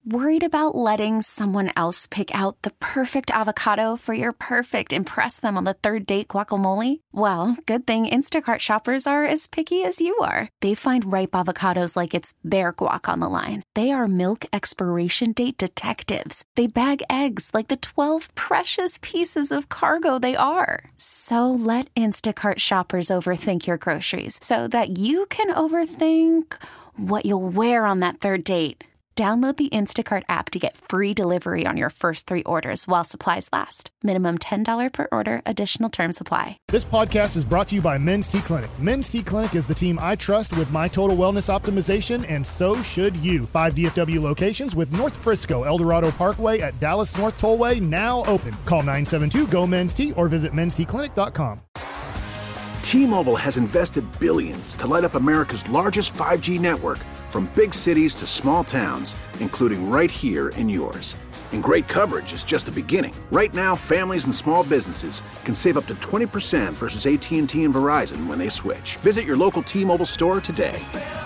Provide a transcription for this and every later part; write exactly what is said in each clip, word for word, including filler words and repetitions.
Worried about letting someone else pick out the perfect avocado for your perfect impress them on the third date guacamole? Well, good thing Instacart shoppers are as picky as you are. They find ripe avocados like it's their guac on the line. They are milk expiration date detectives. They bag eggs like the twelve precious pieces of cargo they are. So let Instacart shoppers overthink your groceries so that you can overthink what you'll wear on that third date. Download the Instacart app to get free delivery on your first three orders while supplies last. Minimum ten dollars per order. Additional terms apply. This podcast is brought to you by Men's T Clinic. Men's T Clinic is the team I trust with my total wellness optimization, and so should you. Five D F W locations with North Frisco, El Dorado Parkway at Dallas North Tollway now open. Call nine seven two, G O, men's T or visit men's t clinic dot com. T-Mobile has invested billions to light up America's largest five G network, from big cities to small towns, including right here in yours. And great coverage is just the beginning. Right now, families and small businesses can save up to twenty percent versus A T and T and Verizon when they switch. Visit your local T-Mobile store today.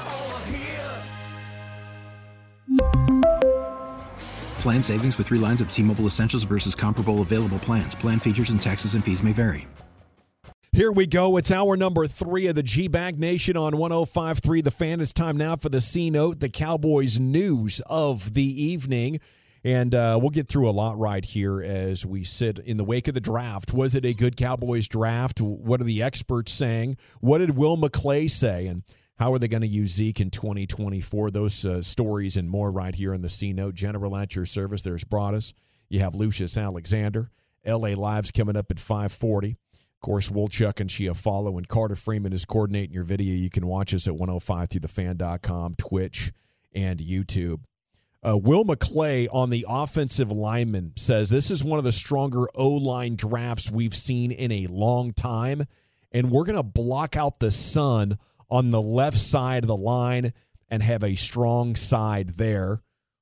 Plan savings with three lines of T-Mobile Essentials versus comparable available plans. Plan features and taxes and fees may vary. Here we go. It's hour number three of the G-Bag Nation on one oh five point three The Fan. It's time now for the C-Note, the Cowboys news of the evening. And uh, we'll get through a lot right here as we sit in the wake of the draft. Was it a good Cowboys draft? What are the experts saying? What did Will McClay say? And how are they going to use Zeke in twenty twenty-four? Those uh, stories and more right here in the C-Note. General at your service. There's Broadus. You have Lucius Alexander. L A Live's coming up at five forty. Of course, Wolchuk and Chiafalo and Carter Freeman is coordinating your video. You can watch us at one oh five through the fan dot com, Twitch, and YouTube. Uh, Will McClay on the offensive lineman says this is one of the stronger O-line drafts we've seen in a long time, and we're going to block out the sun on the left side of the line and have a strong side there.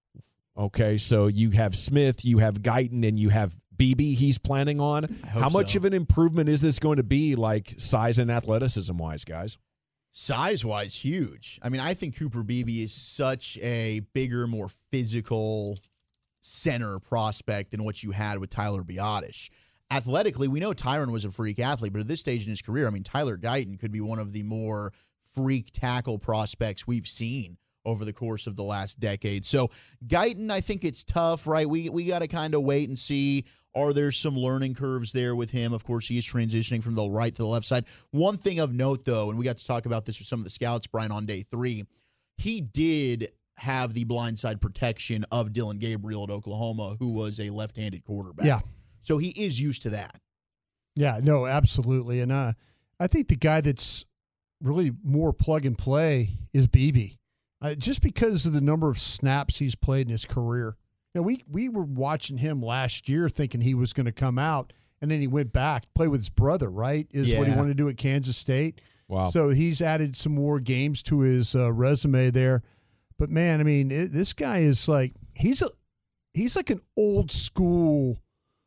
Okay, so you have Smith, you have Guyton, and you have B B he's planning on. How much so. of an improvement is this going to be, like size and athleticism-wise, guys? Size-wise, huge. I mean, I think Cooper Beebe is such a bigger, more physical center prospect than what you had with Tyler Biadasz. Athletically, we know Tyron was a freak athlete, but at this stage in his career, I mean, Tyler Guyton could be one of the more freak tackle prospects we've seen over the course of the last decade. So Guyton, I think it's tough, right? We we got to kind of wait and see. Are there some learning curves there with him? Of course, he is transitioning from the right to the left side. One thing of note, though, and we got to talk about this with some of the scouts, Brian, on day three, he did have the blindside protection of Dylan Gabriel at Oklahoma, who was a left-handed quarterback. Yeah. So he is used to that. Yeah, no, absolutely. And uh, I think the guy that's really more plug and play is Beebe. Uh, just because of the number of snaps he's played in his career. You know, we, we were watching him last year thinking he was going to come out, and then he went back to play with his brother, right, is yeah. what he wanted to do at Kansas State. Wow. So he's added some more games to his uh, resume there. But, man, I mean, it, this guy is like he's a he's like an old school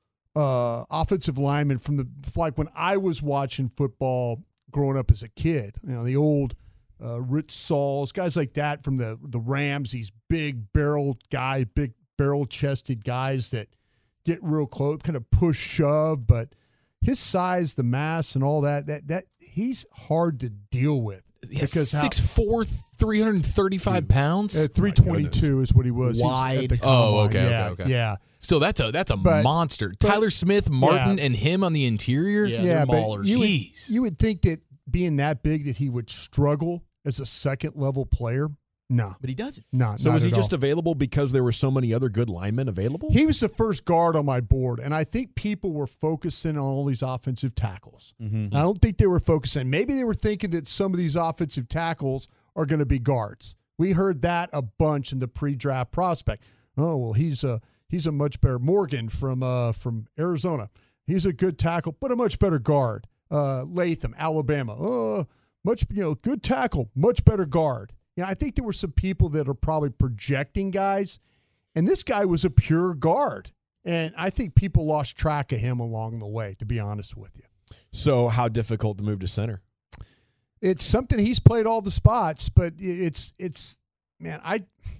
uh, offensive lineman from the like when I was watching football growing up as a kid. You know, the old – Uh, Rich Sauls, guys like that from the, the Rams, these big barrel guys, big barrel-chested guys that get real close, kind of push, shove, but his size, the mass, and all that, that that he's hard to deal with. Yeah, six foot four, three hundred thirty-five pounds? Uh, three twenty-two is what he was. Wide. At the Oh, okay, yeah, okay, okay. Yeah. Still, that's a that's a But- monster. but- Tyler Smith, Martin, Yeah. and him on the interior? Yeah, Yeah, they're but maulers. you would, Jeez. you would think that being that big that he would struggle as a second-level player. No. But he doesn't. No, So not was he at just all. available because there were so many other good linemen available? He was the first guard on my board, and I think people were focusing on all these offensive tackles. Mm-hmm. I don't think they were focusing. Maybe they were thinking that some of these offensive tackles are going to be guards. We heard that a bunch in the pre-draft prospect. Oh, well, he's a he's a much better Morgan from uh, from Arizona. He's a good tackle, but a much better guard. Uh, Latham, Alabama. Oh, much you know, good tackle, much better guard. Yeah, I think there were some people that are probably projecting guys, and this guy was a pure guard. And I think people lost track of him along the way, to be honest with you. So how difficult to move to center? It's something he's played all the spots, but it's it's man, I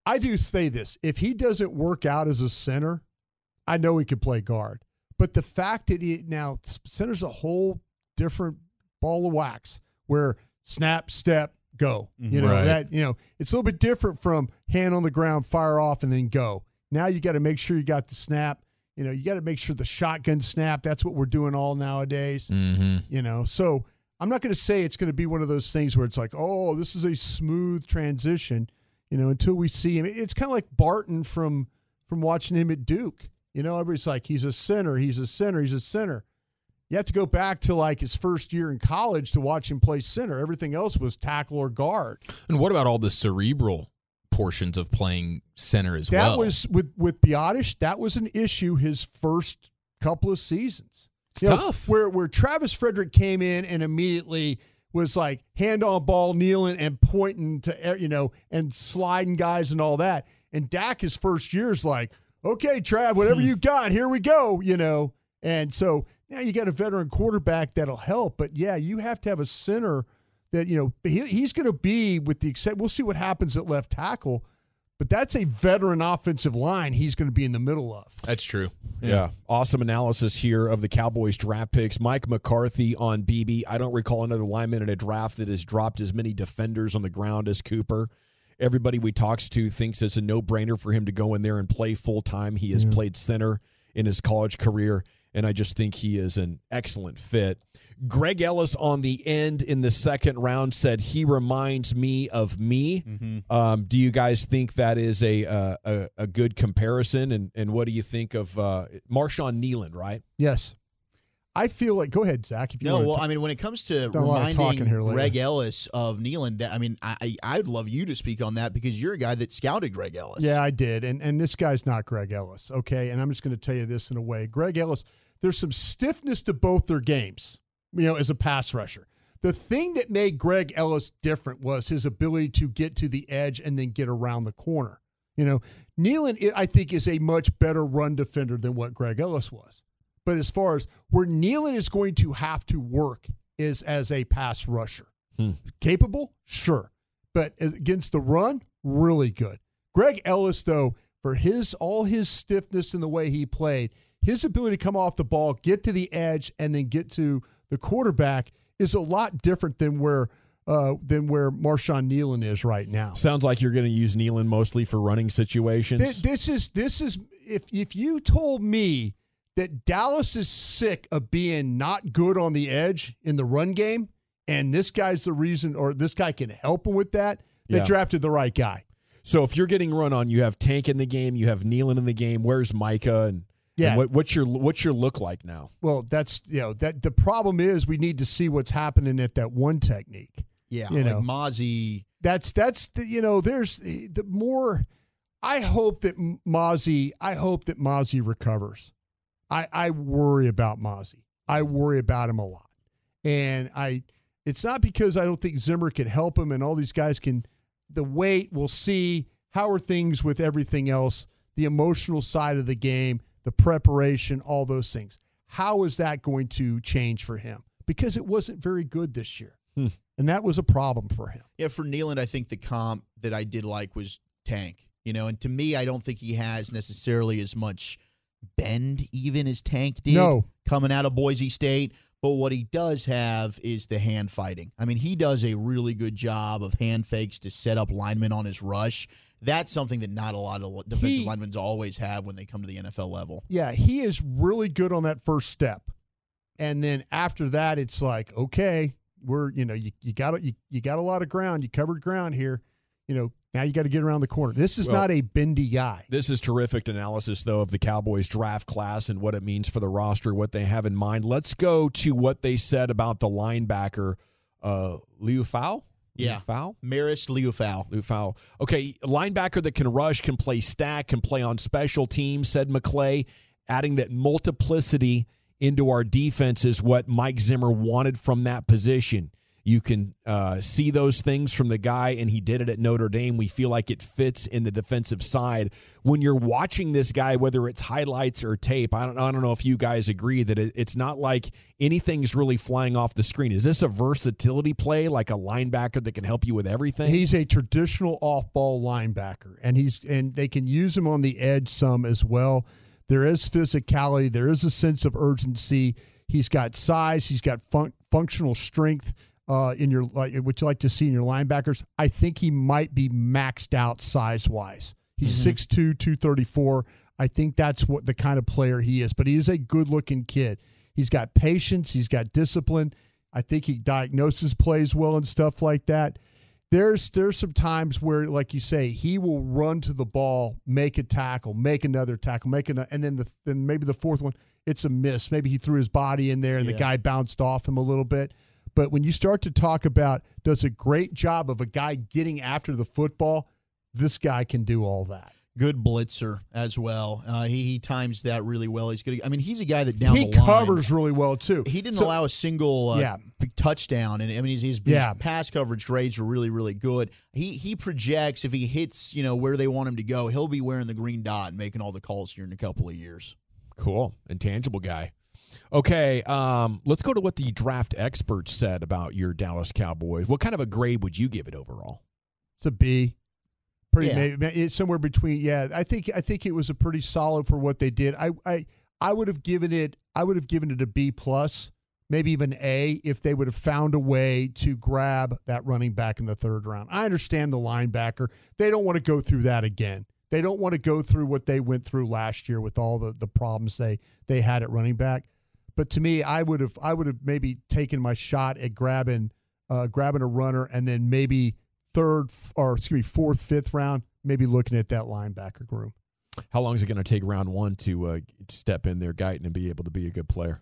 I do say this. If he doesn't work out as a center, I know he could play guard. But the fact that he now center's a whole different ball of wax where snap, step, go. You know, right. that, you know, it's a little bit different from hand on the ground, fire off, and then go. Now you got to make sure you got the snap. You know, you got to make sure the shotgun snap. That's what we're doing all nowadays. Mm-hmm. You know, so I'm not going to say it's going to be one of those things where it's like, oh, this is a smooth transition, you know, until we see him. It's kind of like Barton from from watching him at Duke. You know, everybody's like, he's a center, he's a center, he's a center. You have to go back to like his first year in college to watch him play center. Everything else was tackle or guard. And what about all the cerebral portions of playing center as that well? That was with with Biotish. That was an issue his first couple of seasons. It's you know, tough. Where where Travis Frederick came in and immediately was like hand on ball, kneeling and pointing to, you know, and sliding guys and all that. And Dak his first year is like, okay, Trav, whatever you got, here we go, you know. And so now you got a veteran quarterback that'll help. But yeah, you have to have a center that, you know, he, he's going to be with the except. We'll see what happens at left tackle. But that's a veteran offensive line he's going to be in the middle of. That's true. Yeah. yeah. Awesome analysis here of the Cowboys draft picks. Mike McCarthy on B B. I don't recall another lineman in a draft that has dropped as many defenders on the ground as Cooper. Everybody we talks to thinks it's a no-brainer for him to go in there and play full-time. He has yeah. played center in his college career, and I just think he is an excellent fit. Greg Ellis on the end in the second round said he reminds me of me. Mm-hmm. Um, do you guys think that is a uh, a, a good comparison? And and what do you think of uh, Marshawn Kneeland, right? Yes. I feel like – go ahead, Zach. If you no, want well, to I mean, when it comes to reminding here Greg Ellis of Kneeland, I mean, I, I'd love you to speak on that because you're a guy that scouted Greg Ellis. Yeah, I did. And and this guy's not Greg Ellis, okay? And I'm just going to tell you this in a way. Greg Ellis, there's some stiffness to both their games, you know, as a pass rusher. The thing that made Greg Ellis different was his ability to get to the edge and then get around the corner. You know, Kneeland, I think, is a much better run defender than what Greg Ellis was. But as far as where Kneeland is going to have to work is as a pass rusher. Hmm. Capable? Sure. But against the run, really good. Greg Ellis, though, for his all his stiffness in the way he played, his ability to come off the ball, get to the edge, and then get to the quarterback is a lot different than where uh, than where Marshawn Kneeland is right now. Sounds like you're going to use Kneeland mostly for running situations. This, this is this is if if you told me that Dallas is sick of being not good on the edge in the run game, and this guy's the reason, or this guy can help him with that, they yeah. drafted the right guy. So if you're getting run on, you have Tank in the game, you have Kneeland in the game. Where's Micah? And, yeah. and what, what's your what's your look like now? Well, that's you know that the problem is we need to see what's happening at that one technique. Yeah, you like know, Mozzie. That's that's the, you know there's the, the more. I hope that Mozzie. I hope that Mozzie recovers. I, I worry about Mozzie. I worry about him a lot. And I it's not because I don't think Zimmer can help him and all these guys can the weight, we'll see how are things with everything else, the emotional side of the game, the preparation, all those things. How is that going to change for him? Because it wasn't very good this year. Hmm. And that was a problem for him. Yeah, for Kneeland, I think the comp that I did like was Tank. You know, and to me, I don't think he has necessarily as much bend even as Tank did no. coming out of Boise State. But what he does have is the hand fighting. I mean, he does a really good job of hand fakes to set up linemen on his rush. That's something that not a lot of defensive he, linemen always have when they come to the N F L level. Yeah, he is really good on that first step. And then after that, it's like, okay, we're, you know, you, you got you, you got a lot of ground. You covered ground here. You know, now you got to get around the corner. This is well, not a bendy guy. This is terrific analysis, though, of the Cowboys draft class and what it means for the roster, what they have in mind. Let's go to what they said about the linebacker, uh, Liufau. Yeah. Liufau? Maris Liufau. Liufau. Okay, a linebacker that can rush, can play stack, can play on special teams, said McClay, adding that multiplicity into our defense is what Mike Zimmer wanted from that position. You can uh, see those things from the guy, and he did it at Notre Dame. We feel like it fits in the defensive side. When you're watching this guy, whether it's highlights or tape, I don't, I don't know if you guys agree that it, it's not like anything's really flying off the screen. Is this a versatility play, like a linebacker that can help you with everything? He's a traditional off-ball linebacker, and he's and they can use him on the edge some as well. There is physicality. There is a sense of urgency. He's got size. He's got fun- functional strength. Uh, in your like, what you like to see in your linebackers, I think he might be maxed out size wise. He's Mm-hmm. six two, two thirty-four. I think that's what the kind of player he is. But he is a good looking kid. He's got patience. He's got discipline. I think he diagnoses plays well and stuff like that. There's there's some times where, like you say, he will run to the ball, make a tackle, make another tackle, make another, and then the then maybe the fourth one, it's a miss. Maybe he threw his body in there and Yeah. the guy bounced off him a little bit. But when you start to talk about does a great job of a guy getting after the football, this guy can do all that. Good blitzer as well. Uh, he, he times that really well. He's good. I mean, he's a guy that down He the line, covers really well, too. He didn't So- allow a single uh, Yeah. big touchdown, and I mean, his, his, Yeah. his pass coverage grades were really, really good. He he projects if he hits, you know, where they want him to go, he'll be wearing the green dot and making all the calls here in a couple of years. Cool. Intangible guy. Okay, um, let's go to what the draft experts said about your Dallas Cowboys. What kind of a grade would you give it overall? It's a B. Pretty Yeah. maybe it's somewhere between. Yeah, I think I think it was a pretty solid for what they did. I I I would have given it I would have given it a B plus, maybe even A, if they would have found a way to grab that running back in the third round. I understand the linebacker. They don't want to go through that again. They don't want to go through what they went through last year with all the, the problems they they had at running back. But to me, I would have I would have maybe taken my shot at grabbing uh, grabbing a runner and then maybe third or excuse me fourth, fifth round, maybe looking at that linebacker room. How long is it going to take round one to uh, step in there, Guyton, and be able to be a good player?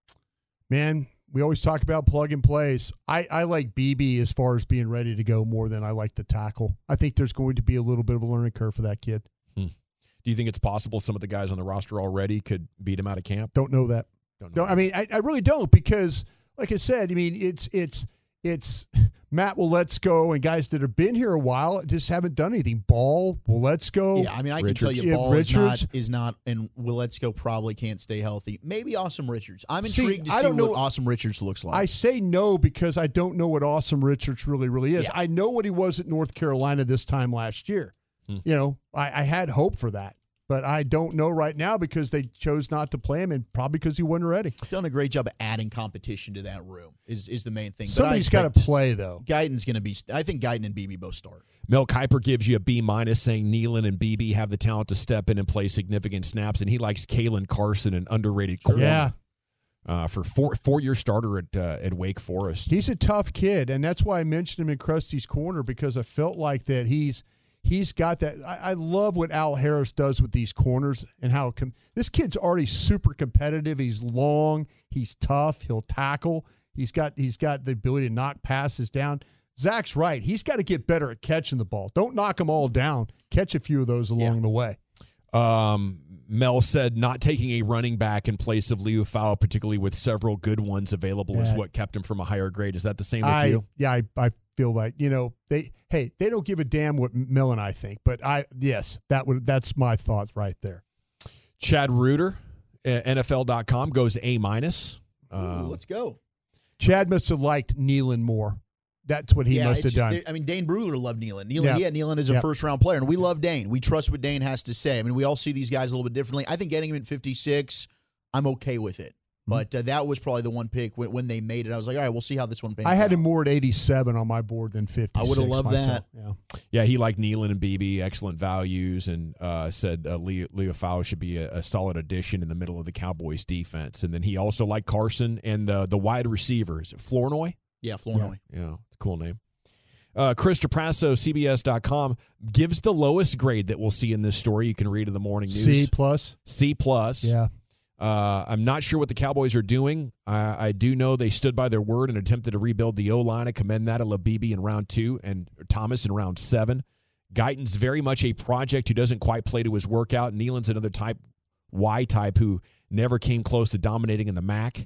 Man, we always talk about plug and plays. I, I like B B as far as being ready to go more than I like the tackle. I think there's going to be a little bit of a learning curve for that kid. Hmm. Do you think it's possible some of the guys on the roster already could beat him out of camp? Don't know that. Don't know. No, I mean, I, I really don't because, like I said, I mean, it's it's it's Matt Waletzko and guys that have been here a while just haven't done anything. Ball, Waletzko. Yeah, I mean, I Richards. can tell you, Yeah, Ball is Richards. not, is not, and Waletzko probably can't stay healthy. Maybe Awesome Richards. I'm See, intrigued to I see don't what know- Awesome Richards looks like. I say no because I don't know what Awesome Richards really, really is. Yeah. I know what he was at North Carolina this time last year. Hmm. You know, I, I had hope for that. But I don't know right now because they chose not to play him and probably because he wasn't ready. Done a great job of adding competition to that room is is the main thing. But I Somebody's got to expect play, though. Guyton's going to be. I think Guyton and B B both start. Mel Kiper gives you a B minus, saying Nealon and B B have the talent to step in and play significant snaps, and he likes Kalen Carson, an underrated corner. Yeah. Uh, for four four year starter at uh, at Wake Forest. He's a tough kid, and that's why I mentioned him in Krusty's Corner because I felt like that he's he's got that. I, I love what Al Harris does with these corners and how com- this kid's already super competitive. He's long, he's tough, he'll tackle. He's got he's got the ability to knock passes down. Zach's right. He's got to get better at catching the ball. Don't knock them all down. Catch a few of those along Yeah. the way. Um, Mel said not taking a running back in place of Leo Fowle, particularly with several good ones available, is Yeah. what kept him from a higher grade. Is that the same with I, you? yeah, I, I feel like, you know, they hey, they don't give a damn what Mel and I think, but I yes, that would that's my thought right there. Chad Reuter, uh, N F L dot com, goes A minus. Ooh, Uh, let's go. Chad must have liked Nealon more. That's what he yeah, must it's have just- done. I mean, Dane Bruler loved Nealon. Nealon, Yeah. yeah, Nealon is a Yep. first round player, and we love Dane. We trust what Dane has to say. I mean, we all see these guys a little bit differently. I think getting him at fifty-six, I'm okay with it. Mm-hmm. But uh, that was probably the one pick when, when they made it. I was like, all right, we'll see how this one pans I had out. him more at eighty-seven on my board than fifty. I would've loved myself. that. Yeah. yeah, he liked Nealon and B B, excellent values, and uh, said uh, Leo, Leo Fowle should be a, a solid addition in the middle of the Cowboys defense. And then he also liked Carson and the the wide receivers. Flournoy? Yeah, Flournoy. Yeah, it's a cool name. Uh, Chris Trapasso, C B S dot com, gives the lowest grade that we'll see in this story. You can read in the morning news. C plus. C plus. Yeah. Uh, I'm not sure what the Cowboys are doing. I, I do know they stood by their word and attempted to rebuild the O-line. I commend that to Labibi in round two and Thomas in round seven. Guyton's very much a project who doesn't quite play to his workout. Nealon's another type, Y type, who never came close to dominating in the M A C.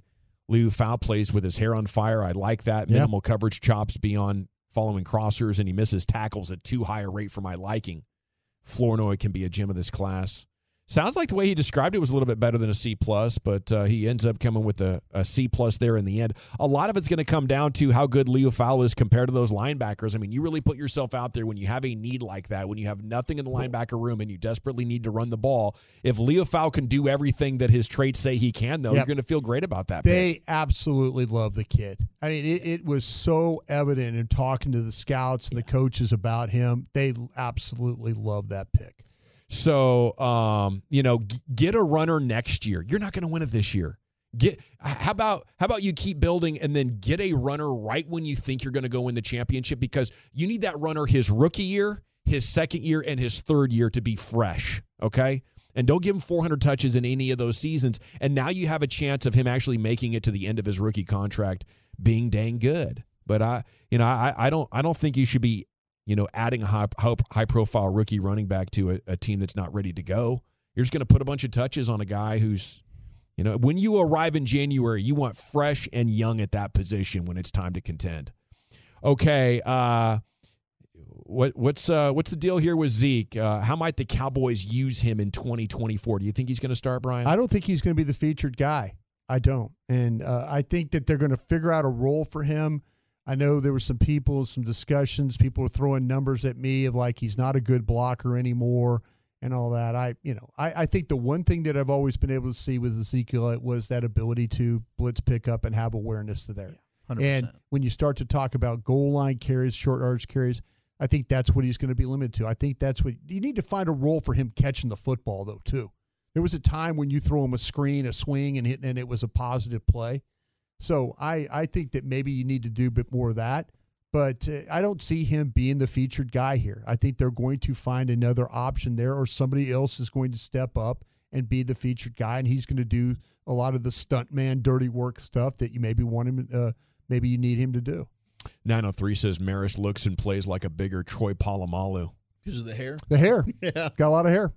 Liufau plays with his hair on fire. I like that. Yeah. Minimal coverage chops beyond following crossers, and he misses tackles at too high a rate for my liking. Flournoy can be a gem of this class. Sounds like the way he described it was a little bit better than a C plus, but uh, he ends up coming with a, a C plus there in the end. A lot of it's going to come down to how good Liufau is compared to those linebackers. I mean, you really put yourself out there when you have a need like that, when you have nothing in the linebacker room and you desperately need to run the ball. If Liufau can do everything that his traits say he can, though, Yep. you're going to feel great about that. They pick. absolutely love the kid. I mean, it, it was so evident in talking to the scouts and the coaches about him. They absolutely love that pick. So, um, you know, g- get a runner next year. You're not going to win it this year. Get how about how about you keep building and then get a runner right when you think you're going to go win the championship, because you need that runner his rookie year, his second year, and his third year to be fresh, okay? And don't give him four hundred touches in any of those seasons. And now you have a chance of him actually making it to the end of his rookie contract being dang good. But I, you know, I, I don't I don't think you should be, you know, adding a high, high profile rookie running back to a, a team that's not ready to go. You're just going to put a bunch of touches on a guy who's, you know, when you arrive in January, you want fresh and young at that position when it's time to contend. Okay, uh, what what's uh, what's the deal here with Zeke? Uh, how might the Cowboys use him in twenty twenty-four? Do you think he's going to start, Brian? I don't think he's going to be the featured guy. I don't. And uh, I think that they're going to figure out a role for him. I know there were some people, some discussions. People were throwing numbers at me of like he's not a good blocker anymore and all that. I, you know, I, I think the one thing that I've always been able to see with Ezekiel was that ability to blitz pick up and have awareness to there. one hundred percent. And when you start to talk about goal line carries, short yardage carries, I think that's what he's going to be limited to. I think that's what you need to find a role for him catching the football, though, too. There was a time when you throw him a screen, a swing, and, hit, and it was a positive play. So I, I think that maybe you need to do a bit more of that. But uh, I don't see him being the featured guy here. I think they're going to find another option there, or somebody else is going to step up and be the featured guy, and he's going to do a lot of the stuntman, dirty work stuff that you maybe want him, uh, maybe you need him to do. nine oh three says Maris looks and plays like a bigger Troy Polamalu. Because of the hair? The hair. Yeah. Got a lot of hair.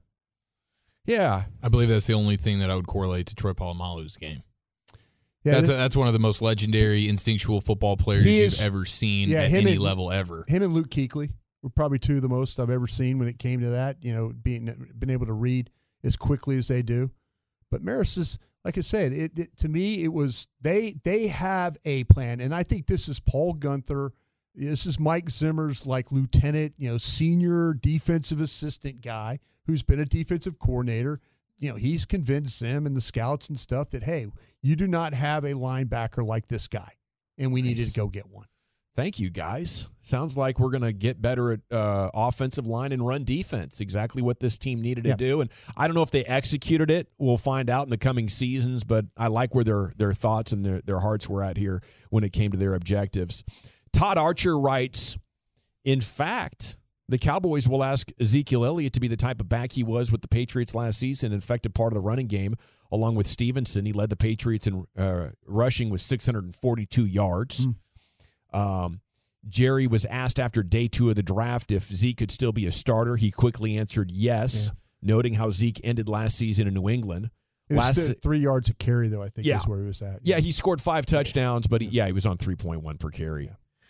Yeah. I believe that's the only thing that I would correlate to Troy Polamalu's game. Yeah, that's this, a, that's one of the most legendary instinctual football players He you've is- ever seen yeah, at him any and- level ever. him and Luke Kuechly were probably two of the most I've ever seen when it came to that, you know, being been able to read as quickly as they do. But Maris is, like I said, it, it to me, it was they they have a plan. And I think this is Paul Gunther. This is Mike Zimmer's like lieutenant, you know, senior defensive assistant guy who's been a defensive coordinator. You know, he's convinced them and the scouts and stuff that, hey, you do not have a linebacker like this guy, and we Nice. needed to go get one. Thank you, guys. Sounds like we're going to get better at uh, offensive line and run defense. Exactly what this team needed Yeah. to do. And I don't know if they executed it. We'll find out in the coming seasons, but I like where their their thoughts and their, their hearts were at here when it came to their objectives. Todd Archer writes, in fact, the Cowboys will ask Ezekiel Elliott to be the type of back he was with the Patriots last season, and affected part of the running game along with Stevenson. He led the Patriots in uh, rushing with six hundred forty-two yards. Mm. Um, Jerry was asked after day two of the draft if Zeke could still be a starter. He quickly answered yes, Yeah. noting how Zeke ended last season in New England. It was Last still three yards a carry, though, I think Yeah. is where he was at. Yeah, he scored five touchdowns, but he, yeah, he was on three point one per carry.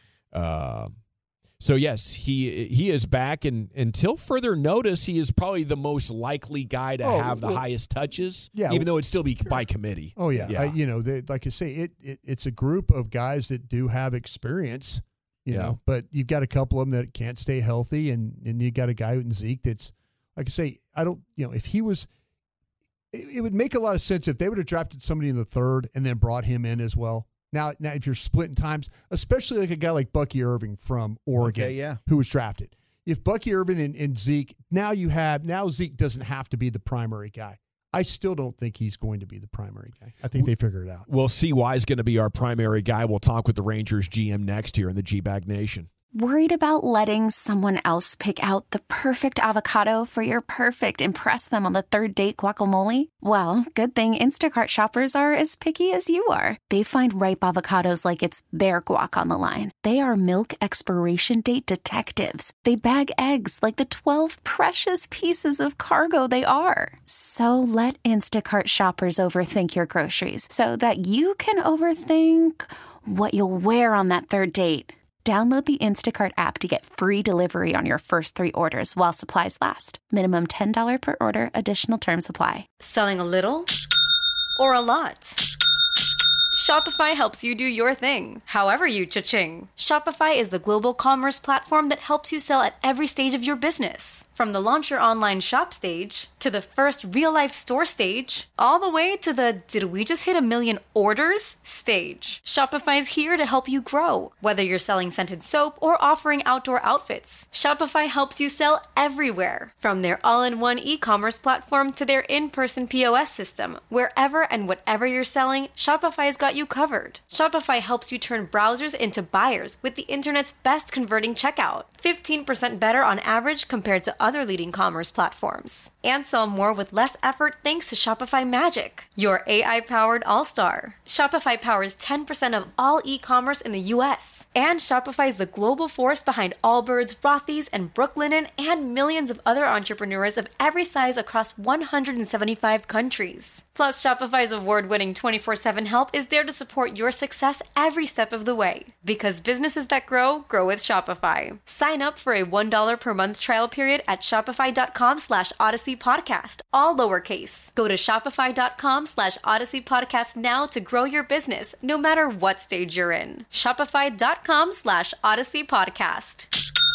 Uh, so, yes, he he is back, and until further notice, he is probably the most likely guy to Oh, have the well, highest touches, yeah, even well, though it'd still be by committee. Oh, yeah. Yeah. I, you know, they, like I say, it, it it's a group of guys that do have experience, you Yeah. know, but you've got a couple of them that can't stay healthy, and, and you got a guy in Zeke that's, like I say, I don't, you know, if he was, it, it would make a lot of sense if they would have drafted somebody in the third and then brought him in as well. Now, now if you're splitting times, especially like a guy like Bucky Irving from Oregon, Okay, yeah. who was drafted. If Bucky Irving and, and Zeke, now you have, now Zeke doesn't have to be the primary guy. I still don't think he's going to be the primary guy. I think they figured it out. We'll see why he's going to be our primary guy. We'll talk with the Rangers G M next here in the G-Bag Nation. Worried about letting someone else pick out the perfect avocado for your perfect impress them on the third date guacamole? Well, good thing Instacart shoppers are as picky as you are. They find ripe avocados like it's their guac on the line. They are milk expiration date detectives. They bag eggs like the twelve precious pieces of cargo they are. So let Instacart shoppers overthink your groceries so that you can overthink what you'll wear on that third date. Download the Instacart app to get free delivery on your first three orders while supplies last. Minimum ten dollars per order. Additional terms apply. Selling a little or a lot? Shopify helps you do your thing, however you cha-ching. Shopify is the global commerce platform that helps you sell at every stage of your business. From the launch your online shop stage, to the first real-life store stage, all the way to the did we just hit a million orders stage. Shopify's here to help you grow. Whether you're selling scented soap or offering outdoor outfits, Shopify helps you sell everywhere. From their all-in-one e-commerce platform to their in-person P O S system, wherever and whatever you're selling, Shopify's got you covered. Shopify helps you turn browsers into buyers with the internet's best converting checkout. fifteen percent better on average compared to other leading commerce platforms. And sell more with less effort thanks to Shopify Magic, your A I-powered all-star. Shopify powers ten percent of all e-commerce in the U S. And Shopify is the global force behind Allbirds, Rothy's, and Brooklinen, and millions of other entrepreneurs of every size across one hundred seventy-five countries. Plus, Shopify's award-winning twenty-four seven help is there to support your success every step of the way. Because businesses that grow, grow with Shopify. Sign up for a one dollar per month trial period at shopify.com slash Odyssey Podcast, all lowercase. Go to shopify.com slash Odyssey Podcast now to grow your business, no matter what stage you're in. Shopify.com slash Odyssey Podcast.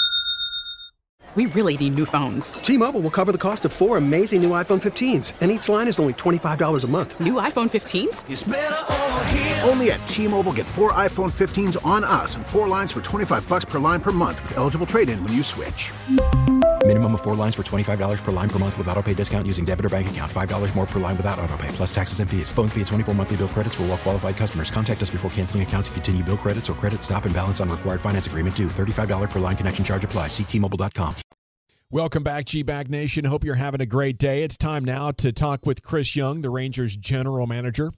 We really need new phones. T-Mobile will cover the cost of four amazing new iPhone fifteens, and each line is only twenty-five dollars a month. New iPhone fifteens? It's better over here. Only at T-Mobile, get four iPhone fifteens on us and four lines for twenty-five bucks per line per month with eligible trade-in when you switch. Minimum of four lines for twenty-five dollars per line per month with auto pay discount using debit or bank account. five dollars more per line without auto pay, plus taxes and fees. Phone fee at twenty-four monthly bill credits for well-qualified customers. Contact us before canceling account to continue bill credits or credit stop and balance on required finance agreement due. thirty-five dollars per line connection charge applies. See T Mobile dot com. Welcome back, G-Bag Nation. Hope you're having a great day. It's time now to talk with Chris Young, the Rangers general manager.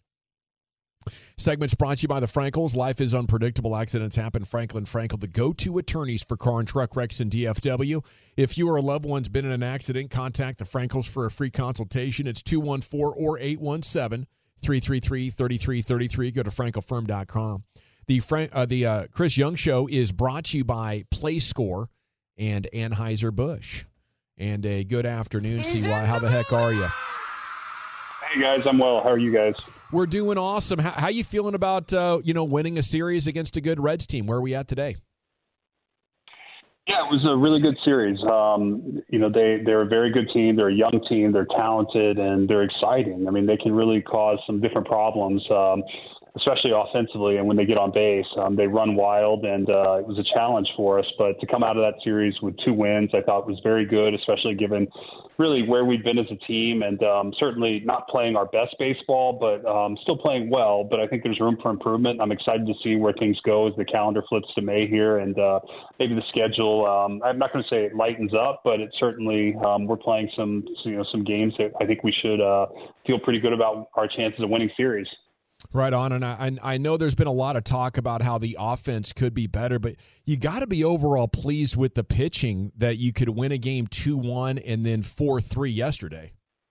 Segment's brought to you by the Frankels. Life is unpredictable. Accidents happen. Franklin Frankel, the go-to attorneys for car and truck wrecks in D F W. If you or a loved one's been in an accident, contact the Frankels for a free consultation. It's two one four or eight one seven, three three three, three three three three. Go to frankel firm dot com. The, Frank, uh, the uh, Chris Young Show is brought to you by PlayScore and Anheuser-Busch. And a good afternoon, C Y. How the heck are you? Hey, guys. I'm well. How are you guys? We're doing awesome. How, how you feeling about, uh, you know, winning a series against a good Reds team? Where are we at today? Yeah, it was a really good series. Um, you know, they, they're a very good team. They're a young team. They're talented, and they're exciting. I mean, they can really cause some different problems, um, especially offensively. And when they get on base, um, they run wild, and uh, it was a challenge for us. But to come out of that series with two wins, I thought was very good, especially given really where we've been as a team, and um, certainly not playing our best baseball, but um, still playing well. But I think there's room for improvement. I'm excited to see where things go as the calendar flips to May here, and uh, maybe the schedule. Um, I'm not going to say it lightens up, but it certainly um, we're playing some you know some games that I think we should uh, feel pretty good about our chances of winning series. Right on, and I I know there's been a lot of talk about how the offense could be better, but you got to be overall pleased with the pitching that you could win a game two one and then four three yesterday.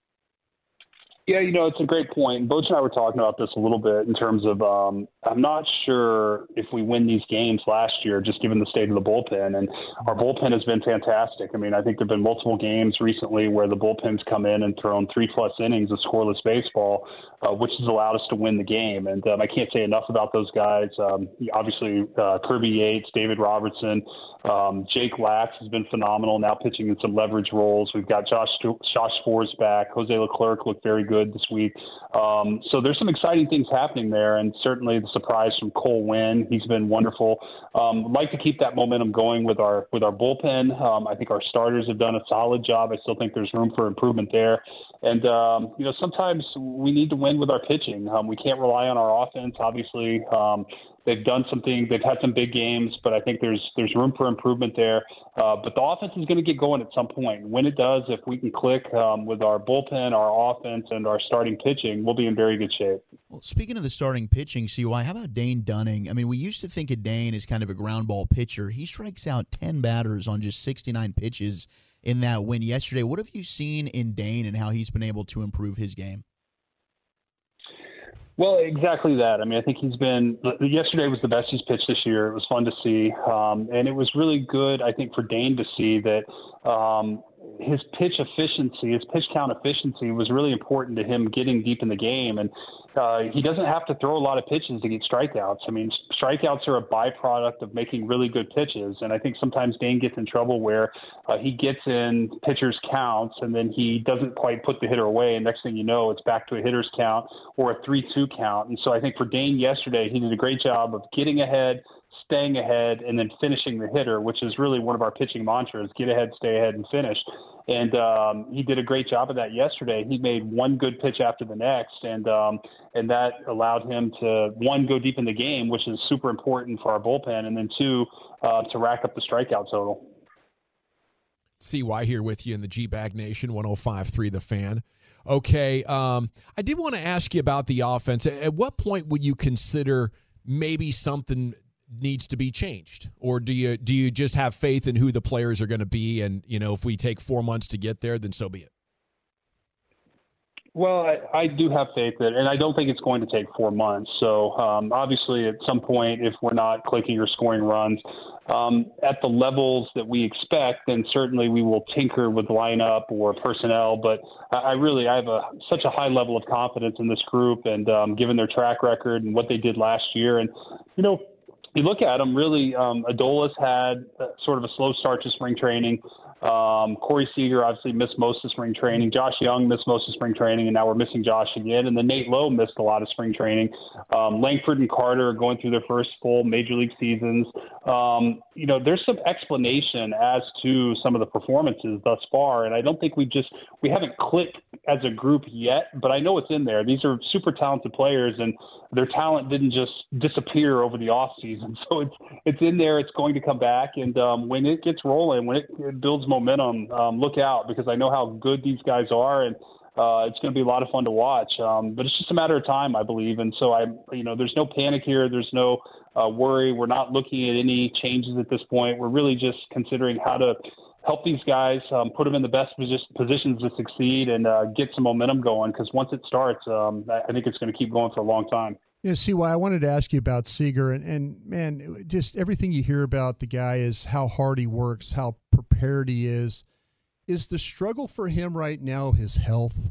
Yeah, you know, it's a great point. Boch and I were talking about this a little bit in terms of um, I'm not sure if we win these games last year, just given the state of the bullpen. And our bullpen has been fantastic. I mean, I think there have been multiple games recently where the bullpen's come in and thrown three-plus innings of scoreless baseball, uh, which has allowed us to win the game. And um, I can't say enough about those guys. Um, obviously, uh, Kirby Yates, David Robertson, um, Jake Lax has been phenomenal, now pitching in some leverage roles. We've got Josh Josh Sforz back. Jose Leclerc looked very good this week. Um, so there's some exciting things happening there, and certainly the surprise from Cole Winn. He's been wonderful. Um, I'd like to keep that momentum going with our with our bullpen. Um, I think our starters have done a solid job. I still think there's room for improvement there. And, um, you know, sometimes we need to win with our pitching. Um, we can't rely on our offense, obviously. Um, They've done something. They've had some big games, but I think there's there's room for improvement there. Uh, but the offense is going to get going at some point. When it does, if we can click um, with our bullpen, our offense, and our starting pitching, we'll be in very good shape. Well, speaking of the starting pitching, C Y, how about Dane Dunning? I mean, we used to think of Dane as kind of a ground ball pitcher. He strikes out ten batters on just sixty-nine pitches in that win yesterday. What have you seen in Dane and how he's been able to improve his game? Well, exactly that. I mean, I think he's been – yesterday was the best he's pitched this year. It was fun to see. Um, and it was really good, I think, for Dane to see that um, his pitch efficiency, his pitch count efficiency was really important to him getting deep in the game. And uh, he doesn't have to throw a lot of pitches to get strikeouts. I mean, strikeouts are a byproduct of making really good pitches. And I think sometimes Dane gets in trouble where uh, he gets in pitchers' counts and then he doesn't quite put the hitter away. And next thing you know, it's back to a hitter's count or a three two count. And so I think for Dane yesterday, he did a great job of getting ahead, staying ahead, and then finishing the hitter, which is really one of our pitching mantras: get ahead, stay ahead, and finish. And um, he did a great job of that yesterday. He made one good pitch after the next, and um, and that allowed him to, one, go deep in the game, which is super important for our bullpen, and then two, uh, to rack up the strikeout total. C Y here with you in the G-Bag Nation, one oh five point three The Fan. Okay, um, I did want to ask you about the offense. At what point would you consider maybe something needs to be changed, or do you do you just have faith in who the players are going to be, and you know, if we take four months to get there, then so be it? Well, I, I do have faith that, and I don't think it's going to take four months. So um, obviously, at some point, if we're not clicking or scoring runs um, at the levels that we expect, then certainly we will tinker with lineup or personnel. But I, I really, I have a such a high level of confidence in this group, and um, given their track record and what they did last year, and you know. You look at them, really, um, Adolis had uh, sort of a slow start to spring training. Um, Corey Seager obviously missed most of spring training. Josh Young missed most of spring training, and now we're missing Josh again. And then Nate Lowe missed a lot of spring training. Um, Langford and Carter are going through their first full major league seasons. Um, you know, there's some explanation as to some of the performances thus far, and I don't think we just we haven't clicked as a group yet, but I know it's in there. These are super talented players, and their talent didn't just disappear over the off season. So it's it's in there. It's going to come back, and um, when it gets rolling, when it, it builds momentum, um, look out, because I know how good these guys are, and uh, it's going to be a lot of fun to watch. Um, but it's just a matter of time, I believe. And so I, you know, there's no panic here. There's no uh, worry. We're not looking at any changes at this point. We're really just considering how to help these guys, um, put them in the best posi- positions to succeed, and uh, get some momentum going. Because once it starts, um, I think it's going to keep going for a long time. Yeah, C Y, I wanted to ask you about Seager, and, and man, just everything you hear about the guy is how hard he works, how prepared he is. Is the struggle for him right now his health?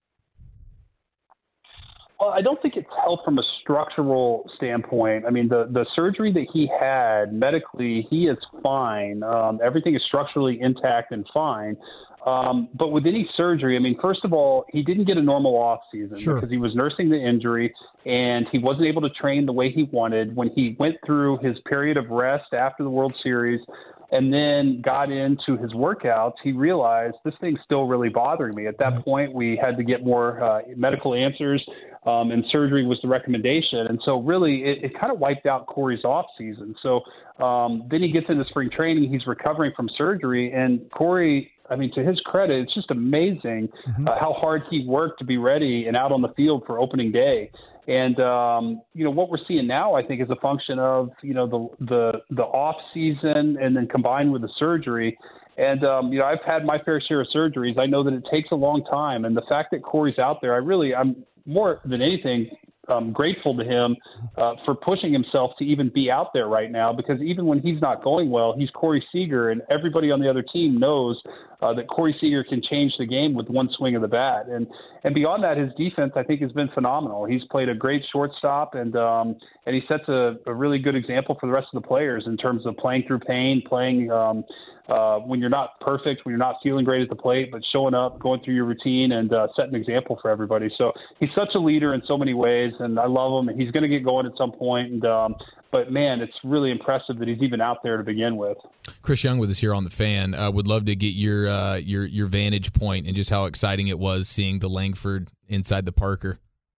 Well, I don't think it's health from a structural standpoint. I mean, the, the surgery that he had medically, he is fine. Um, everything is structurally intact and fine. Um, but with any surgery, I mean, first of all, he didn't get a normal off season sure. because he was nursing the injury, and he wasn't able to train the way he wanted. When he went through his period of rest after the World Series and then got into his workouts, he realized this thing's still really bothering me. At that right. point, we had to get more uh, medical answers, um, and surgery was the recommendation. And so really it, it kind of wiped out Corey's off season. So um, then he gets into spring training, he's recovering from surgery, and Corey, I mean, to his credit, it's just amazing mm-hmm. uh, how hard he worked to be ready and out on the field for opening day. And, um, you know, what we're seeing now, I think, is a function of, you know, the the the off season and then combined with the surgery. And, um, you know, I've had my fair share of surgeries. I know that it takes a long time. And the fact that Corey's out there, I really, I'm more than anything, I'm grateful to him uh, for pushing himself to even be out there right now, because even when he's not going well, he's Corey Seager, and everybody on the other team knows uh, that Corey Seager can change the game with one swing of the bat. And and beyond that, his defense, I think, has been phenomenal. He's played a great shortstop, and um, and he sets a, a really good example for the rest of the players in terms of playing through pain, playing um, uh, when you're not perfect, when you're not feeling great at the plate, but showing up, going through your routine, and uh, setting an example for everybody. So he's such a leader in so many ways, and I love him. And he's going to get going at some point, and um, but man, it's really impressive that he's even out there to begin with. Chris Young with us here on The Fan. Uh, would love to get your uh, your your vantage point and just how exciting it was seeing the Langford inside the Parker.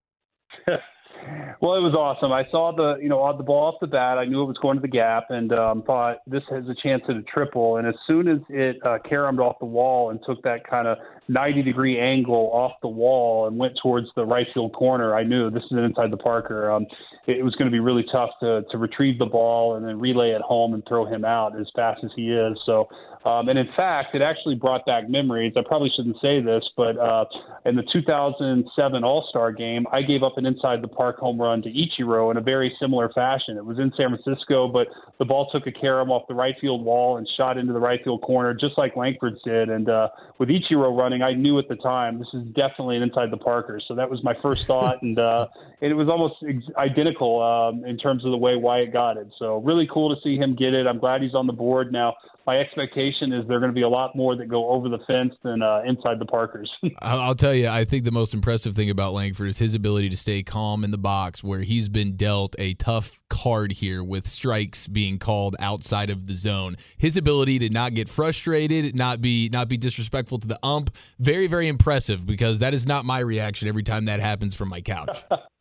Well, it was awesome. I saw the, you know, the ball off the bat. I knew it was going to the gap, and um, thought this has a chance at a triple. And as soon as it uh, caromed off the wall and took that kind of ninety degree angle off the wall and went towards the right field corner, I knew this is an inside the Parker. Um, it, it was going to be really tough to to retrieve the ball and then relay it home and throw him out as fast as he is. So. Um, and in fact, it actually brought back memories. I probably shouldn't say this, but uh, in the two thousand seven All-Star game, I gave up an inside the park home run to Ichiro in a very similar fashion. It was in San Francisco, but the ball took a carom off the right field wall and shot into the right field corner, just like Langford's did. And uh, with Ichiro running, I knew at the time this is definitely an inside the Parker. So that was my first thought, and, uh, and it was almost ex- identical um, in terms of the way Wyatt got it. So really cool to see him get it. I'm glad he's on the board now. My expectation is there are going to be a lot more that go over the fence than uh, inside the Parkers. I'll tell you, I think the most impressive thing about Langford is his ability to stay calm in the box, where he's been dealt a tough card here with strikes being called outside of the zone. His ability to not get frustrated, not be not be disrespectful to the ump, very, very impressive, because that is not my reaction every time that happens from my couch.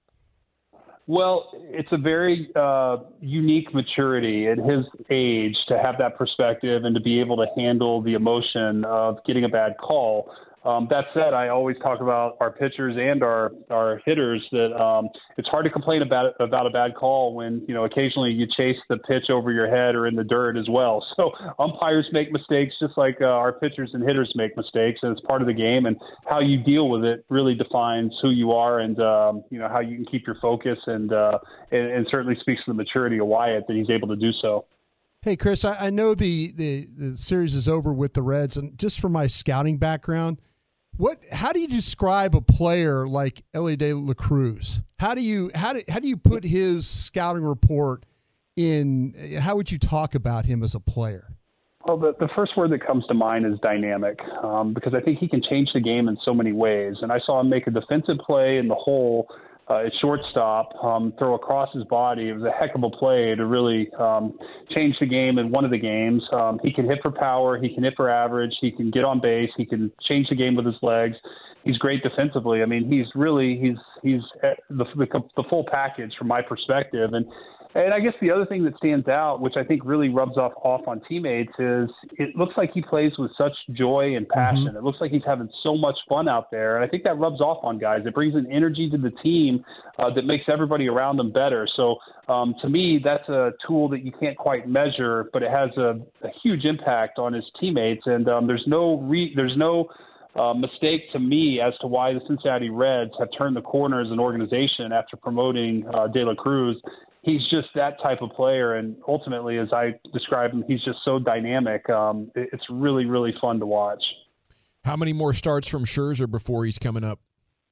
Well, it's a very uh, unique maturity at his age to have that perspective and to be able to handle the emotion of getting a bad call. Um, that said, I always talk about our pitchers and our, our hitters that um, it's hard to complain about about a bad call when, you know, occasionally you chase the pitch over your head or in the dirt as well. So umpires make mistakes just like uh, our pitchers and hitters make mistakes, and it's part of the game. And how you deal with it really defines who you are and, um, you know, how you can keep your focus. And, uh, and, and certainly speaks to the maturity of Wyatt that he's able to do so. Hey, Chris, I, I know the, the, the series is over with the Reds, and just from my scouting background, What? How do you describe a player like Elly De La Cruz? How do you how do how do you put his scouting report in? How would you talk about him as a player? Well, the, the first word that comes to mind is dynamic, um, because I think he can change the game in so many ways. And I saw him make a defensive play in the hole uh, at shortstop, um, throw across his body. It was a heck of a play to really um, change the game in one of the games. Um, he can hit for power. He can hit for average. He can get on base. He can change the game with his legs. He's great defensively. I mean, he's really he's he's the the, the full package from my perspective. And and I guess the other thing that stands out, which I think really rubs off off on teammates, is it looks like he plays with such joy and passion. Mm-hmm. It looks like he's having so much fun out there, and I think that rubs off on guys. It brings an energy to the team uh, that makes everybody around them better. So um, to me, that's a tool that you can't quite measure, but it has a, a huge impact on his teammates. And um, there's no re- there's no Uh, mistake to me as to why the Cincinnati Reds have turned the corner as an organization after promoting uh, De La Cruz. He's just that type of player, and ultimately, as I describe him, he's just so dynamic. Um, it, it's really, really fun to watch. How many more starts from Scherzer before he's coming up?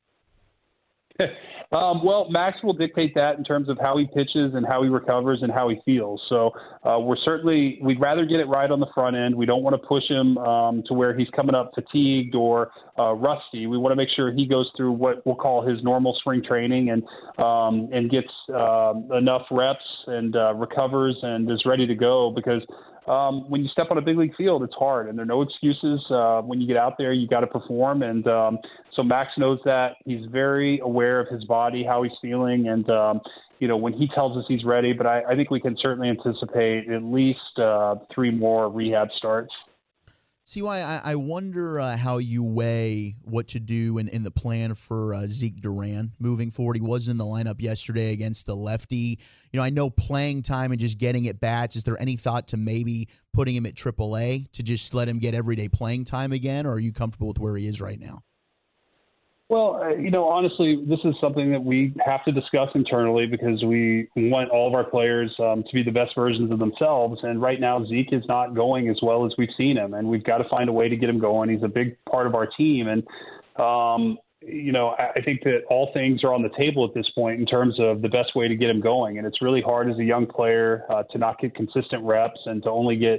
Um, well, Max will dictate that in terms of how he pitches and how he recovers and how he feels. So uh, we're certainly – we'd rather get it right on the front end. We don't want to push him um, to where he's coming up fatigued or uh, rusty. We want to make sure he goes through what we'll call his normal spring training and um, and gets uh, enough reps and uh, recovers and is ready to go, because um, when you step on a big league field, it's hard, and there are no excuses. Uh, when you get out there, you got to perform, and um, so Max knows that. He's very aware of his body, how he's feeling, and um, you know, when he tells us he's ready. But I, I think we can certainly anticipate at least uh, three more rehab starts. See why I, I wonder uh, how you weigh what to do in, in the plan for uh, Zeke Duran moving forward. He wasn't in the lineup yesterday against the lefty. You know, I know playing time and just getting at bats. Is there any thought to maybe putting him at triple A to just let him get everyday playing time again, or are you comfortable with where he is right now? Well, uh, you know, honestly, this is something that we have to discuss internally, because we want all of our players um, to be the best versions of themselves. And right now, Zeke is not going as well as we've seen him, and we've got to find a way to get him going. He's a big part of our team. And, um, you know, I think that all things are on the table at this point in terms of the best way to get him going. And it's really hard as a young player uh, to not get consistent reps and to only get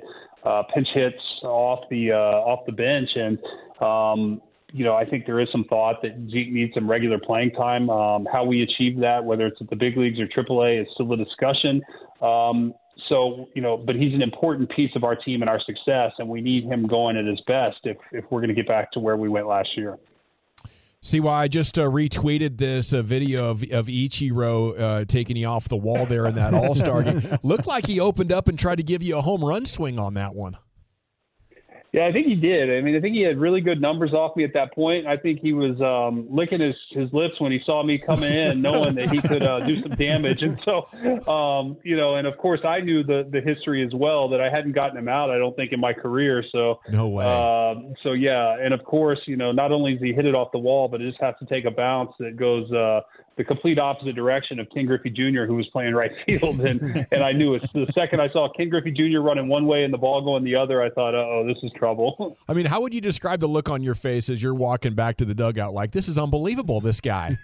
uh, pinch hits off the uh, off the bench. And, um, you know, I think there is some thought that Zeke needs some regular playing time. Um, how we achieve that, whether it's at the big leagues or triple A, is still a discussion. Um, so, you know, but he's an important piece of our team and our success, and we need him going at his best if, if we're going to get back to where we went last year. See why I just uh, retweeted this uh, video of, of Ichiro uh, taking you off the wall there in that All-Star game. Looked like he opened up and tried to give you a home run swing on that one. Yeah, I think he did. I mean, I think he had really good numbers off me at that point. I think he was um, licking his, his lips when he saw me coming in, knowing that he could uh, do some damage. And so, um, you know, and of course I knew the, the history as well, that I hadn't gotten him out, I don't think, in my career. So, no way. Um, so, yeah. And of course, you know, not only does he hit it off the wall, but it just has to take a bounce that goes uh, the complete opposite direction of Ken Griffey Junior, who was playing right field. And, and I knew it. The second I saw Ken Griffey Junior running one way and the ball going the other, I thought, uh-oh, this is trouble. I mean, how would you describe the look on your face as you're walking back to the dugout? Like, this is unbelievable, this guy.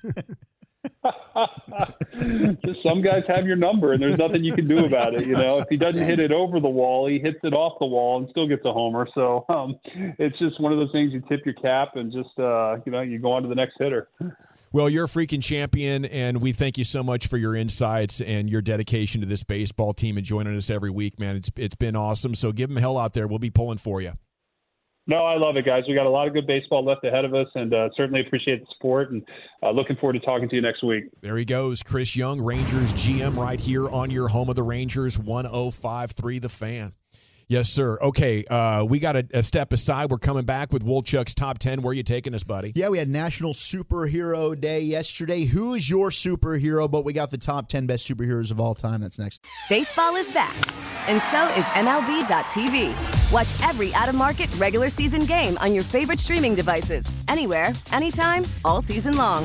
Just some guys have your number, and there's nothing you can do about it. You know, if he doesn't hit it over the wall, he hits it off the wall and still gets a homer. So um, it's just one of those things. You tip your cap and just, uh, you know, you go on to the next hitter. Well, you're a freaking champion, and we thank you so much for your insights and your dedication to this baseball team and joining us every week, man. It's It's been awesome. So give them hell out there. We'll be pulling for you. No, I love it, guys. We got a lot of good baseball left ahead of us, and uh, certainly appreciate the support, and uh, looking forward to talking to you next week. There he goes, Chris Young, Rangers G M, right here on your home of the Rangers, one oh five point three The Fan. Yes, sir. Okay, uh, we got a step aside. We're coming back with Wolchuk's Top ten. Where are you taking us, buddy? Yeah, we had National Superhero Day yesterday. Who is your superhero? But we got the top ten best superheroes of all time. That's next. Baseball is back, and so is M L B dot T V. Watch every out-of-market regular season game on your favorite streaming devices, anywhere, anytime, all season long.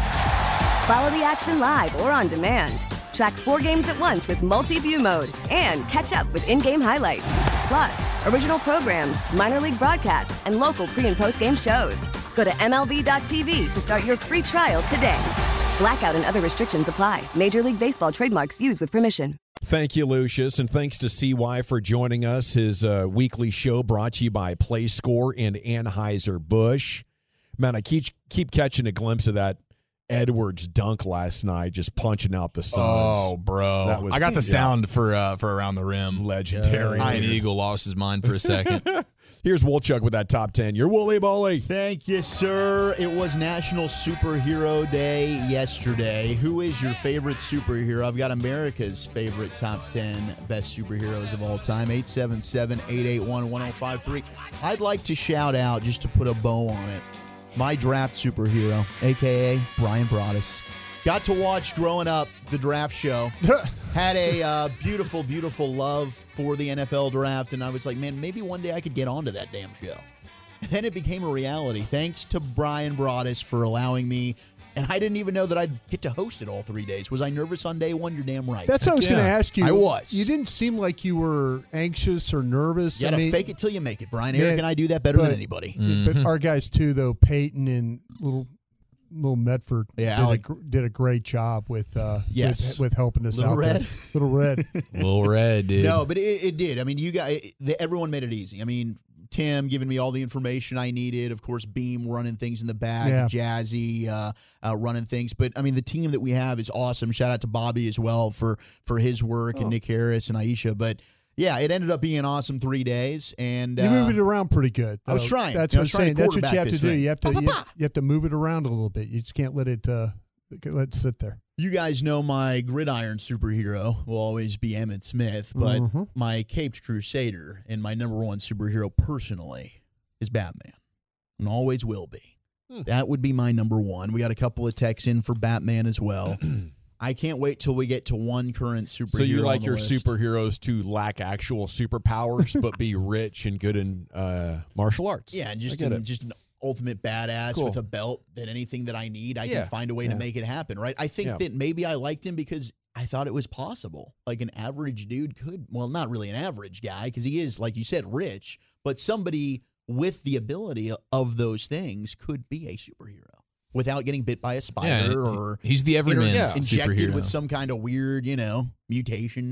Follow the action live or on demand. Track four games at once with multi-view mode and catch up with in-game highlights. Plus, original programs, minor league broadcasts, and local pre- and post-game shows. Go to M L B dot T V to start your free trial today. Blackout and other restrictions apply. Major League Baseball trademarks used with permission. Thank you, Lucius, and thanks to C Y for joining us. His uh, weekly show brought to you by PlayScore and Anheuser-Busch. Man, I keep, keep catching a glimpse of that Edwards dunk last night, just punching out the Suns. Oh, bro. That was, I got the yeah. sound for uh, for Around the Rim. Legendary. Ian Eagle lost his mind for a second. Here's Wolchuk with that top ten. You're Wooly Bully. Thank you, sir. It was National Superhero Day yesterday. Who is your favorite superhero? I've got America's favorite top ten best superheroes of all time. eight seven seven, eight eight one, one oh five three. I'd like to shout out, just to put a bow on it, my draft superhero, a k a. Brian Broaddus. Got to watch growing up the draft show. Had a uh, beautiful, beautiful love for the N F L draft, and I was like, man, maybe one day I could get onto that damn show. And then it became a reality. Thanks to Brian Broaddus for allowing me. And I didn't even know that I'd get to host it all three days. Was I nervous on day one? You're damn right. That's what I was yeah. going to ask you. I was. You didn't seem like you were anxious or nervous. You got to I mean, fake it till you make it, Brian. Eric man, and I do that better but, than anybody. Mm-hmm. But our guys, too, though, Peyton and little little Medford yeah, did, Alec, a, did a great job with uh, yes. with, with helping us little out red. there. Little Red. Little Red, dude. No, but it, it did. I mean, you got it, everyone made it easy. I mean, Tim giving me all the information I needed. Of course, Beam running things in the back. Yeah. Jazzy uh, uh, running things. But, I mean, the team that we have is awesome. Shout out to Bobby as well for, for his work oh. and Nick Harris and Aisha. But, yeah, it ended up being an awesome three days. And you uh, moved it around pretty good. I was trying. That's you know, what I'm saying. That's what you have to do. Thing. You have to, you have, you have to move it around a little bit. You just can't let it uh, let it sit there. You guys know my gridiron superhero will always be Emmitt Smith, but mm-hmm. my Capes Crusader and my number one superhero personally is Batman, and always will be. Hmm. That would be my number one. We got a couple of texts in for Batman as well. I can't wait till we get to one current superhero. So you like on the your list. superheroes to lack actual superpowers, but be rich and good in uh, martial arts. Yeah, and just an, just an ultimate badass cool. with a belt that anything that I need, I yeah. can find a way yeah. to make it happen, right? I think yeah. that maybe I liked him because I thought it was possible. Like an average dude could, well, not really an average guy because he is, like you said, rich, but somebody with the ability of those things could be a superhero without getting bit by a spider yeah, or he's the everyman injected superhero. with some kind of weird, you know, mutation.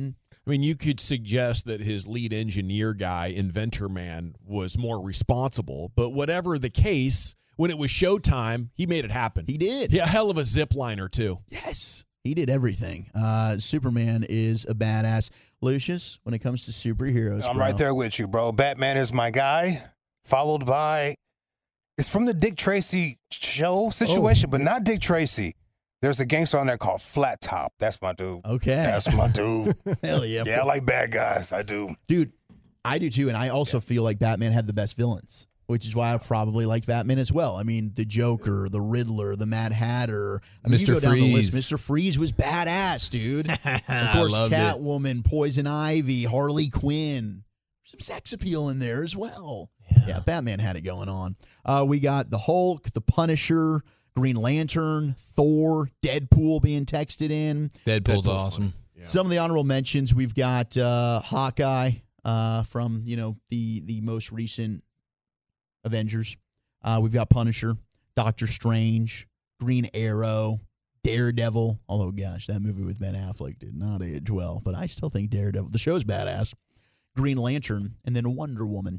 I mean, you could suggest that his lead engineer guy, Inventor Man, was more responsible. But whatever the case, when it was showtime, he made it happen. He did. Yeah, a hell of a zip liner, too. Yes. He did everything. Uh, Superman is a badass. Lucius, when it comes to superheroes, I'm bro. right there with you, bro. Batman is my guy, followed by, it's from the Dick Tracy show situation, oh. but not Dick Tracy. There's a gangster on there called Flat Top. That's my dude. Okay. That's my dude. Hell yeah. Yeah, I like bad guys. I do. Dude, I do too. And I also yeah. feel like Batman had the best villains, which is why I probably liked Batman as well. I mean, the Joker, the Riddler, the Mad Hatter. I mean, Mister you go down Freeze. the list. Mister Freeze was badass, dude. Of course, Catwoman, it. Poison Ivy, Harley Quinn. Some sex appeal in there as well. Yeah, yeah Batman had it going on. Uh, we got the Hulk, the Punisher, Green Lantern, Thor, Deadpool being texted in. Deadpool's, Deadpool's awesome. Yeah. Some of the honorable mentions, we've got uh, Hawkeye uh, from, you know, the the most recent Avengers. Uh, we've got Punisher, Doctor Strange, Green Arrow, Daredevil. Although, gosh, that movie with Ben Affleck did not age well, but I still think Daredevil, the show's badass. Green Lantern, and then Wonder Woman.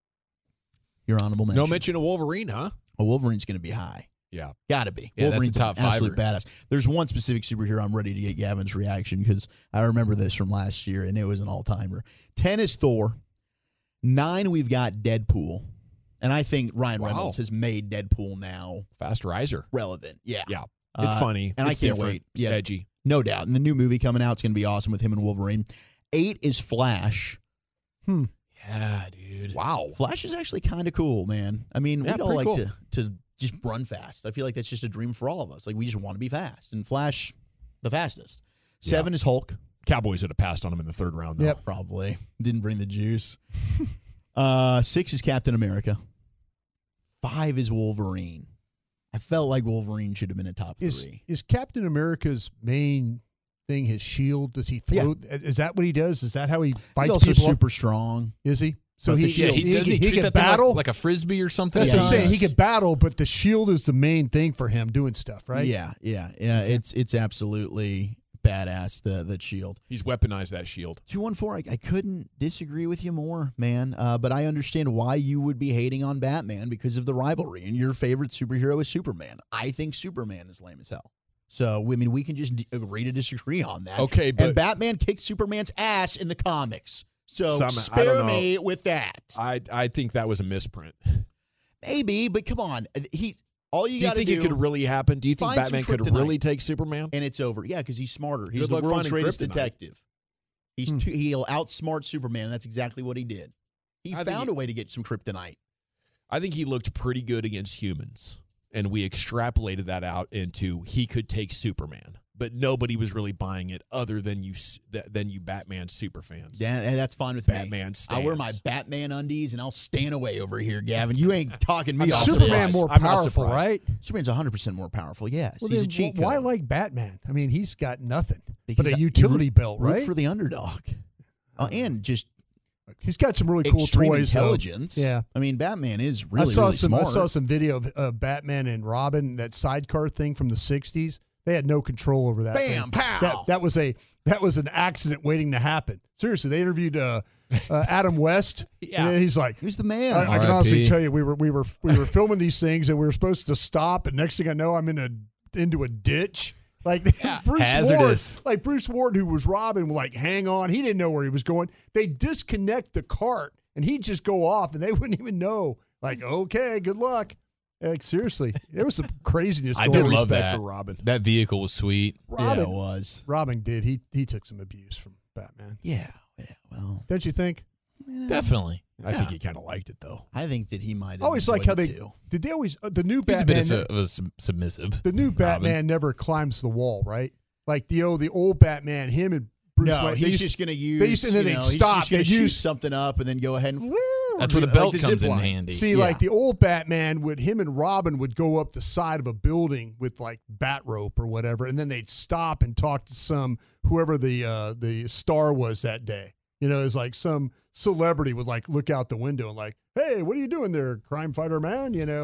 Your honorable mention. No mention of Wolverine, huh? Well, Wolverine's going to be high. Yeah. Gotta be. Yeah, Wolverine's that's a top an absolute fiver. badass. There's one specific superhero I'm ready to get Gavin's reaction because I remember this from last year, and it was an all-timer. ten is Thor. Nine, we've got Deadpool. And I think Ryan Wow. Reynolds has made Deadpool now Fast riser. relevant. Yeah. Yeah. It's Uh, funny. And It's I can't different. wait. It's Yeah, edgy. no doubt. And the new movie coming out is going to be awesome with him and Wolverine. Eight is Flash. Hmm. Yeah, dude. Wow. Flash is actually kind of cool, man. I mean, Yeah, we'd all pretty like cool. to, to just run fast. I feel like that's just a dream for all of us. Like, we just want to be fast. And Flash, the fastest. Seven Yeah. is Hulk. Cowboys would have passed on him in the third round, though. Yep, probably. Didn't bring the juice. uh, six is Captain America. Five is Wolverine. I felt like Wolverine should have been a top Is three. is Captain America's main thing his shield? Does he throw? Is that what he does? Is that how he fights He's also people? super strong. Is he? So But he, the Yeah, he, he, doesn't he, he, treat can that thing battle like, like a frisbee or something? That's Yeah, what I'm saying. he He does. could battle, but the shield is the main thing for him doing stuff, right? Yeah, yeah, yeah. It's it's absolutely badass, the, the shield. He's weaponized that shield. two one four, I, I couldn't disagree with you more, man. Uh, but I understand why you would be hating on Batman because of the rivalry, and your favorite superhero is Superman. I think Superman is lame as hell. So, I mean, we can just d- agree to disagree on that. Okay, but- And Batman kicked Superman's ass in the comics. So, Some- I spare don't know. me with that. I I think that was a misprint. Maybe, but come on. He All you do you got to think do it could really happen? Do you think find some Batman could kryptonite. really take Superman? and it's over. Yeah, because he's smarter. He's Good the luck world's finding greatest kryptonite. detective. He's Hmm. too, he'll outsmart Superman. And that's exactly what he did. He I think found he- a way to get some kryptonite. I think he looked pretty good against humans, and we extrapolated that out into he could take Superman. But nobody was really buying it other than you s- th- than you Batman super fans. Yeah, and that's fine with me. Batman I'll wear my stands. Batman undies and I'll stand away over here, Gavin. You ain't talking me I'm off. Superman this. more I'm not powerful, surprised. right? Superman's one hundred percent more powerful. Yes, Well, he's then a cheat wh- why code. like Batman? I mean, he's got nothing Because but a you utility root- belt, root right? for the underdog, uh, and just He's got some really cool extreme toys. though. intelligence. Yeah. I mean, Batman is really, I saw really some. smart. I saw some video of uh, Batman and Robin, that sidecar thing from the sixties. They had no control over that. Bam, thing. pow. That, that was a that was an accident waiting to happen. Seriously, they interviewed uh, uh, Adam West. Yeah. and he's like, Who's the man? I, I can R I P honestly tell you, we were we were we were filming these things, and we were supposed to stop, and next thing I know, I'm in a into a ditch. Like Bruce Hazardous. Ward, like Bruce Ward, who was Robin, would like hang on. He didn't know where he was going. They disconnect the cart, and he'd just go off, and they wouldn't even know. Like, okay, good luck. Like seriously, there was some craziness. I going did on. love respect that. for Robin. That vehicle was sweet. Robin, Yeah, it was. Robin did. He he took some abuse from Batman. Yeah, yeah. Well, Don't you think? Definitely. I think he kind of liked it though. I think that he might. I always like how they did. They always uh, the new He's a Batman. bit of, su- of a sub- submissive. the new Batman never climbs the wall, right? Like the old the old Batman, him and Bruce No, Wayne. he's they used- just going to use. They used, and then you they know, he's stop. just gonna They shoot use something up and then go ahead and. That's where the like belt zip comes in line. handy. See, Yeah. like the old Batman would him and Robin would go up the side of a building with like bat rope or whatever, and then they'd stop and talk to some whoever the uh, the star was that day. You know, it's like some celebrity would like look out the window and like, hey, what are you doing there, crime fighter man? You know, and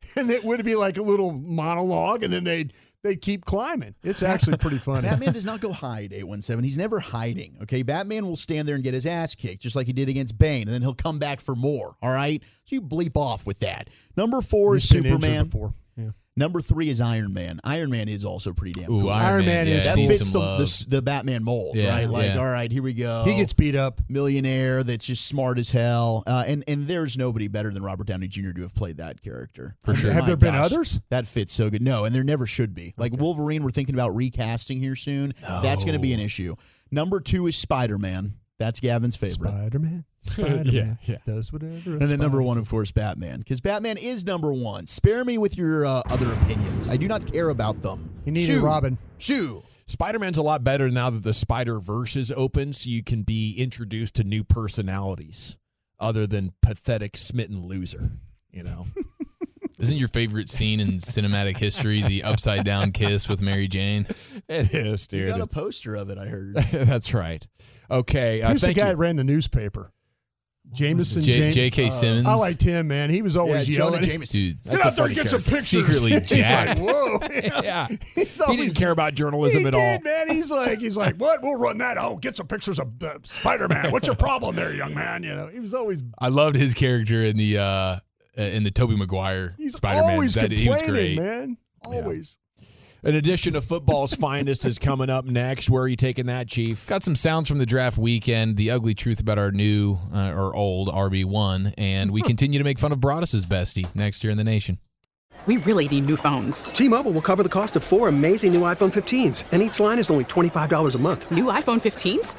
and it would be like a little monologue, and then they'd they keep climbing. It's actually pretty funny. Batman does not go hide, eight one seven. He's never hiding, okay? Batman will stand there and get his ass kicked, just like he did against Bane, and then he'll come back for more, all right? So you bleep off with that. Number four He's is been injured Superman. before. Yeah. Number three is Iron Man. Iron Man is also pretty damn Ooh, cool. Iron, Iron Man, Man yeah, is That cool. fits the, Some the, the Batman mold, Yeah, right? Like, yeah. all right, here we go. He gets beat up. Millionaire that's just smart as hell. Uh, and, and there's nobody better than Robert Downey Junior to have played that character. For sure. Have My there been gosh, others? That fits so good. No, and there never should be. Like Wolverine, we're thinking about recasting here soon. That's going to be an issue. Number two is Spider-Man. That's Gavin's favorite. Spider-Man. Spider-Man Yeah, yeah. does whatever. And then number one, of course, Batman. Because Batman is number one. Spare me with your uh, other opinions. I do not care about them. You need Shoo. a Robin. Shoo. Spider-Man's a lot better now that the Spider-Verse is open, so you can be introduced to new personalities other than pathetic smitten loser, you know? Isn't your favorite scene in cinematic history the upside down kiss with Mary Jane? It is, dude. You got a It's- poster of it, I heard. That's right. Okay. Uh, Who's the thank guy you. that ran the newspaper? Jameson. J- James- J K uh, Simmons. I liked him, man. He was always Yeah, Jonah yelling. Jameson. Dude, Get out there and get some pictures. Secretly He's jacked. like, whoa. Yeah. He's He always, didn't care about journalism he at did, all. man. He's like, he's like, what? We'll run that. Oh, get some pictures of uh, Spider-Man. What's your problem there, young man? You know, he was always, I loved his character in the uh, in the Tobey Maguire he's Spider-Man. always That he was complaining, great. man. Always. An edition of Football's Finest is coming up next. Where are you taking that, Chief? Got some sounds from the draft weekend, the ugly truth about our new uh, or old R B one, and we continue to make fun of Broadus's bestie next year in the nation. We really need new phones. T-Mobile will cover the cost of four amazing new iPhone fifteens, and each line is only twenty-five dollars a month. New iPhone fifteens?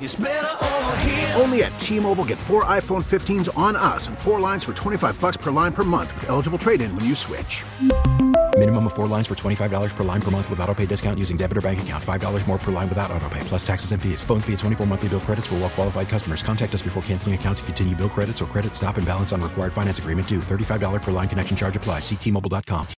Only at T-Mobile, get four iPhone fifteens on us and four lines for twenty-five bucks per line per month with eligible trade-in when you switch. Minimum of four lines for twenty-five dollars per line per month with autopay discount using debit or bank account. five dollars more per line without autopay, plus taxes and fees. Phone fee at twenty-four monthly bill credits for well-qualified customers. Contact us before canceling account to continue bill credits or credit stop and balance on required finance agreement due. thirty-five dollars per line connection charge applies. See T Mobile dot com.